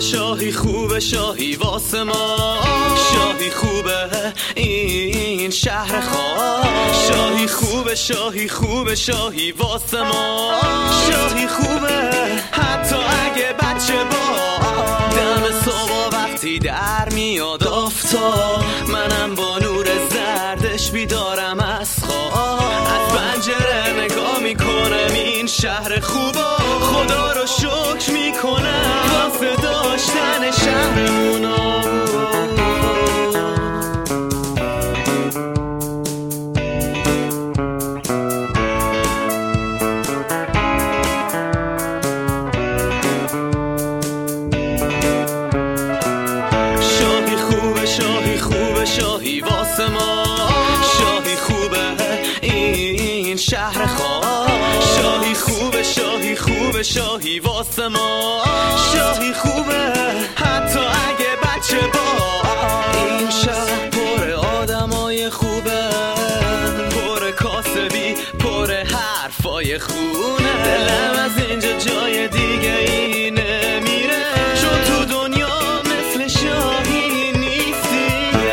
شاهی خوبه شاهی واسه ما، شاهی خوبه این شهر خاص، شاهی خوبه شاهی خوبه شاهی واسه ما، شاهی خوبه حتی اگه بچه با دم صبح وقتی در میاد آفتاب، منم با نور زردش بیدارم از خواب، از پنجره نگاه میکنم این شهر خوبا، خدا رو شکر میکنم واسه داشتن شهرمونو. شاهی خوبه شاهی خوبه شاهی واسه ما، شاهی خوبه این شهر خاص، شاهی خوبه شاهی خوبه شاهی واسه ما، شاهی خوبه حتی اگه بچه با این شهر پر آدمای خوبه، پر کاسبی پر حرفای خونه، دلم از اینجا جای دیگه ای نمیره، چون تو دنیا مثل شاهی نیستی.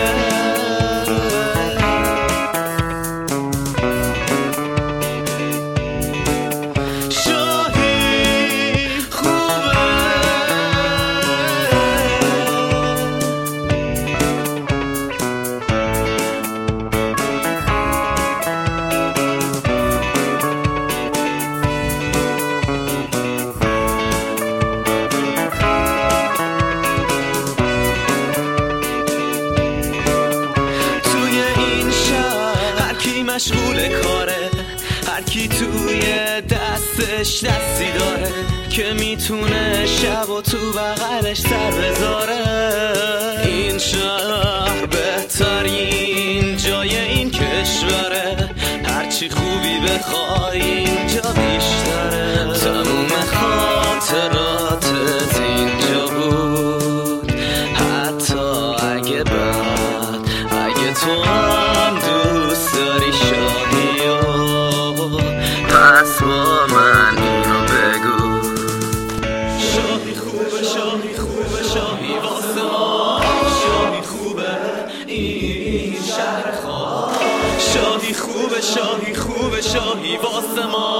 شاهی خوبه توی این شهر هر کی مشغول کاره، هر کی توی دستش دستی داره که میتونه شب و تو بغلش سر بذاره. این شهر بهترین جای این کشوره، هرچی خوبی بخوای اینجا بیشتره، تموم خاطراتت اینجا بود، حتی اگه بعد اگه تو هم دوست داری شاهیو، پس با من اینو بگو. شاهی خوبه شاهی خوبه شاهی واسه ما، شاهی خوبه این شهر خاص، شاهی خوبه شاهی خوبه شاهی واسه ما،